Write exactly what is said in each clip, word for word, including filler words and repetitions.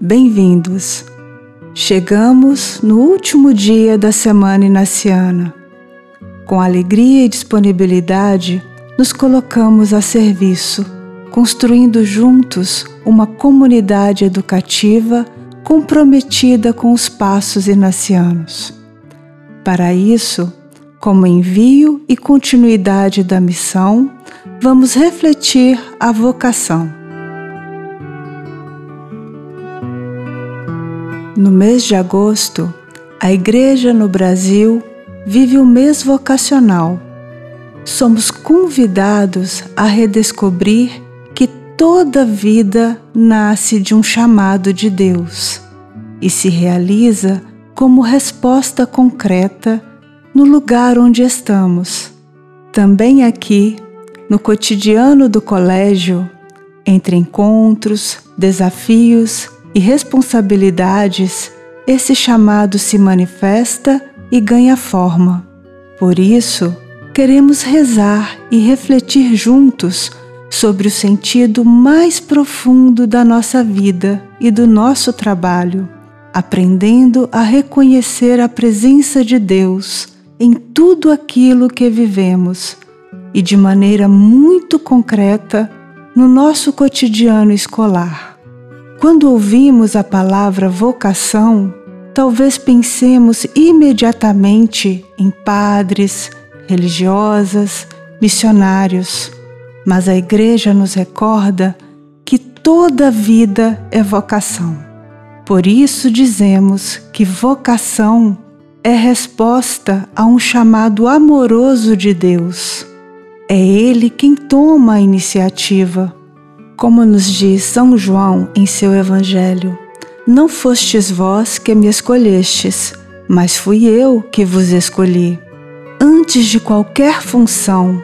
Bem-vindos! Chegamos no último dia da Semana Inaciana. Com alegria e disponibilidade, nos colocamos a serviço, construindo juntos uma comunidade educativa comprometida com os passos inacianos. Para isso, como envio e continuidade da missão, vamos refletir a vocação. No mês de agosto, a Igreja no Brasil vive o mês vocacional. Somos convidados a redescobrir que toda vida nasce de um chamado de Deus e se realiza como resposta concreta no lugar onde estamos. Também aqui, no cotidiano do colégio, entre encontros, desafios e responsabilidades, esse chamado se manifesta e ganha forma. Por isso, queremos rezar e refletir juntos sobre o sentido mais profundo da nossa vida e do nosso trabalho, aprendendo a reconhecer a presença de Deus em tudo aquilo que vivemos e de maneira muito concreta no nosso cotidiano escolar. Quando ouvimos a palavra vocação, talvez pensemos imediatamente em padres, religiosas, missionários, mas a Igreja nos recorda que toda vida é vocação. Por isso dizemos que vocação é resposta a um chamado amoroso de Deus. É Ele quem toma a iniciativa. Como nos diz São João em seu Evangelho: não fostes vós que me escolhestes, mas fui eu que vos escolhi. Antes de qualquer função,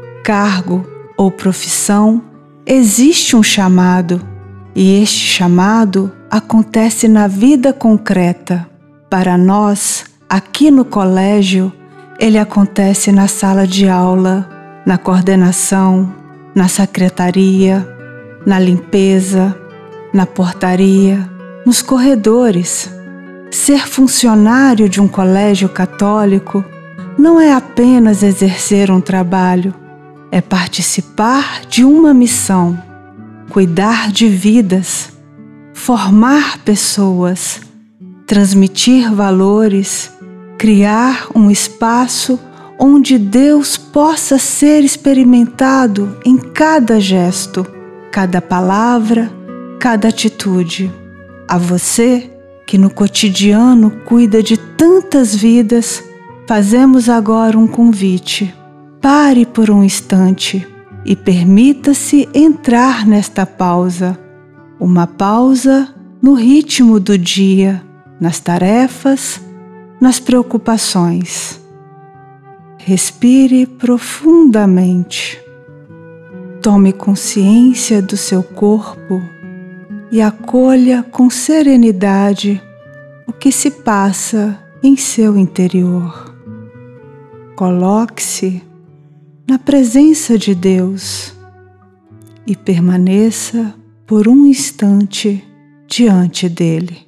cargo ou profissão, existe um chamado, e este chamado acontece na vida concreta. Para nós, aqui no colégio, ele acontece na sala de aula, na coordenação, na secretaria, na limpeza, na portaria, nos corredores. Ser funcionário de um colégio católico não é apenas exercer um trabalho, é participar de uma missão, cuidar de vidas, formar pessoas, transmitir valores, criar um espaço onde Deus possa ser experimentado em cada gesto, cada palavra, cada atitude. A você, que no cotidiano cuida de tantas vidas, fazemos agora um convite. Pare por um instante e permita-se entrar nesta pausa. Uma pausa no ritmo do dia, nas tarefas, nas preocupações. Respire profundamente. Tome consciência do seu corpo e acolha com serenidade o que se passa em seu interior. Coloque-se na presença de Deus e permaneça por um instante diante dele.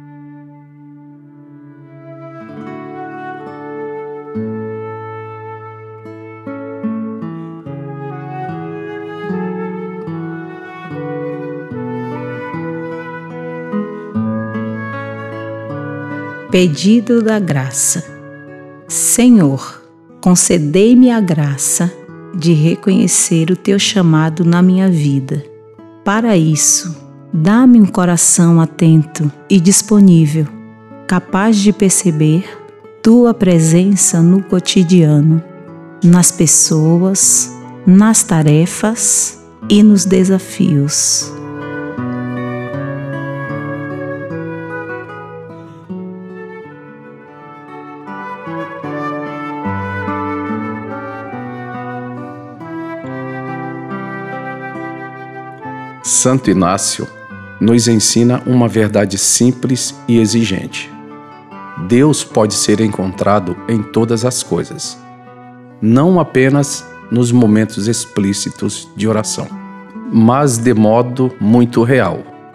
Pedido da graça. Senhor, concedei-me a graça de reconhecer o teu chamado na minha vida. Para isso, dá-me um coração atento e disponível, capaz de perceber tua presença no cotidiano, nas pessoas, nas tarefas e nos desafios. Santo Inácio nos ensina uma verdade simples e exigente. Deus pode ser encontrado em todas as coisas, não apenas nos momentos explícitos de oração, mas de modo muito real,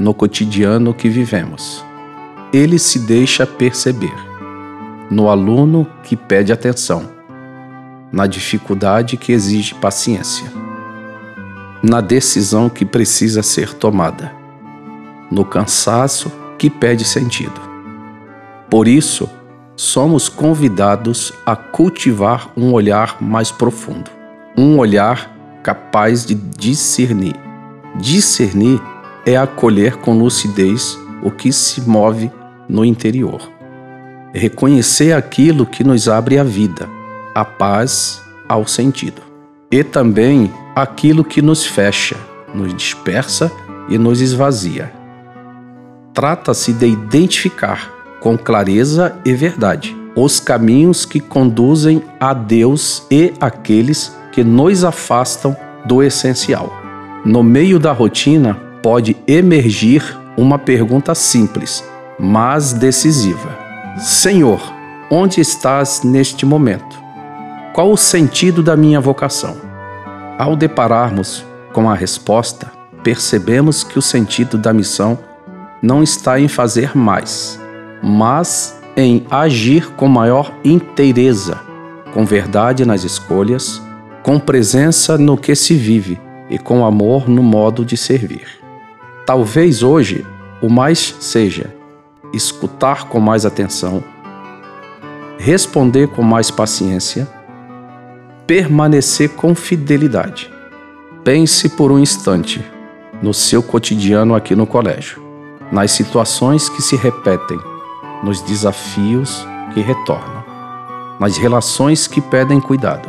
no cotidiano que vivemos. Ele se deixa perceber no aluno que pede atenção, na dificuldade que exige paciência, na decisão que precisa ser tomada, no cansaço que pede sentido. Por isso, somos convidados a cultivar um olhar mais profundo, um olhar capaz de discernir. Discernir é acolher com lucidez o que se move no interior. Reconhecer aquilo que nos abre a vida, a paz, ao sentido. E também aquilo que nos fecha, nos dispersa e nos esvazia. Trata-se de identificar com clareza e verdade os caminhos que conduzem a Deus e aqueles que nos afastam do essencial. No meio da rotina pode emergir uma pergunta simples, mas decisiva. Senhor, onde estás neste momento? Qual o sentido da minha vocação? Ao depararmos com a resposta, percebemos que o sentido da missão não está em fazer mais, mas em agir com maior inteireza, com verdade nas escolhas, com presença no que se vive e com amor no modo de servir. Talvez hoje o mais seja escutar com mais atenção, responder com mais paciência, permanecer com fidelidade. Pense por um instante no seu cotidiano aqui no colégio, nas situações que se repetem, nos desafios que retornam, nas relações que pedem cuidado.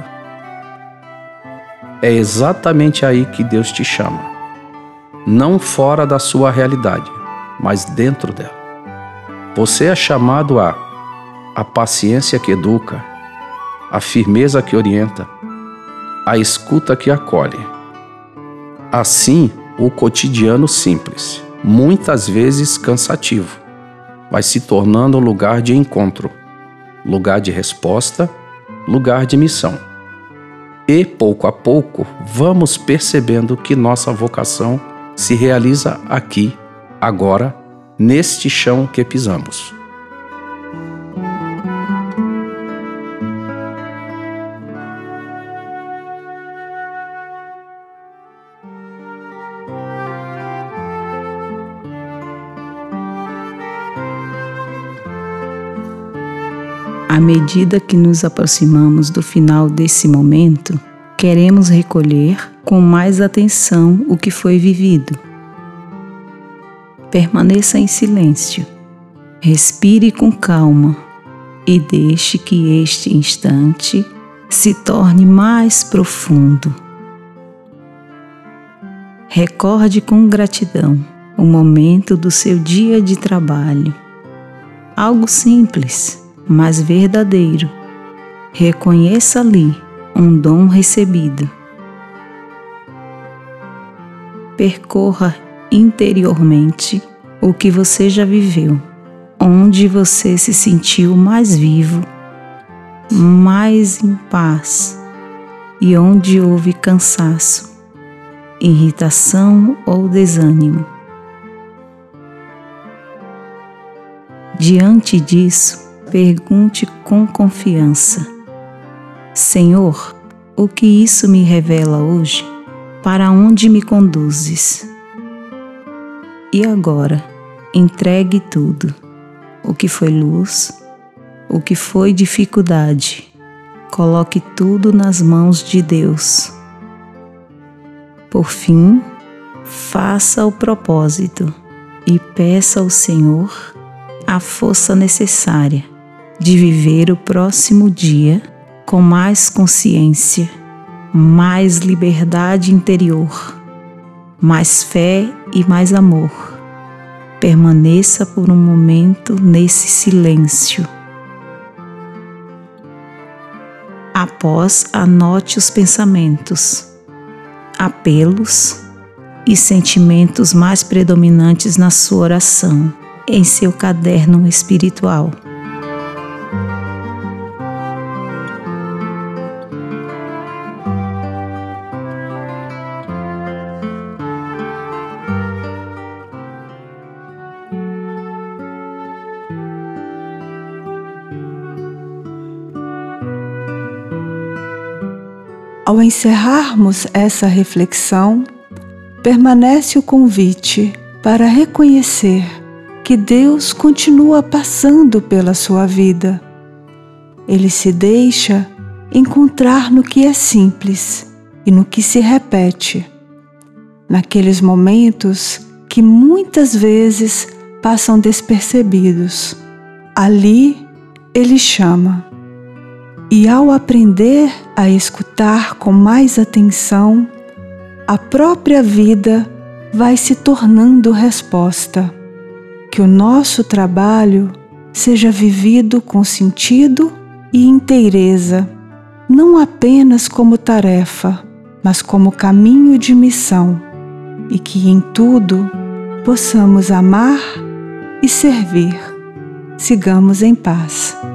É exatamente aí que Deus te chama, não fora da sua realidade, mas dentro dela. Você é chamado a a paciência que educa, a firmeza que orienta, a escuta que acolhe. Assim, o cotidiano simples, muitas vezes cansativo, vai se tornando um lugar de encontro, lugar de resposta, lugar de missão. E, pouco a pouco, vamos percebendo que nossa vocação se realiza aqui, agora, neste chão que pisamos. À medida que nos aproximamos do final desse momento, queremos recolher com mais atenção o que foi vivido. Permaneça em silêncio, respire com calma e deixe que este instante se torne mais profundo. Recorde com gratidão o momento do seu dia de trabalho. Algo simples, mas verdadeiro. Reconheça ali um dom recebido. Percorra interiormente o que você já viveu, onde você se sentiu mais vivo, mais em paz e onde houve cansaço, irritação ou desânimo. Diante disso, pergunte com confiança: Senhor, o que isso me revela hoje? Para onde me conduzes? E agora, entregue tudo, o que foi luz, o que foi dificuldade. Coloque tudo nas mãos de Deus. Por fim, faça o propósito e peça ao Senhor a força necessária de viver o próximo dia com mais consciência, mais liberdade interior, mais fé e mais amor. Permaneça por um momento nesse silêncio. Após, anote os pensamentos, apelos e sentimentos mais predominantes na sua oração, em seu caderno espiritual. Ao encerrarmos essa reflexão, permanece o convite para reconhecer que Deus continua passando pela sua vida. Ele se deixa encontrar no que é simples e no que se repete, naqueles momentos que muitas vezes passam despercebidos. Ali Ele chama. E ao aprender a escutar com mais atenção, a própria vida vai se tornando resposta. Que o nosso trabalho seja vivido com sentido e inteireza, não apenas como tarefa, mas como caminho de missão, e que em tudo possamos amar e servir. Sigamos em paz.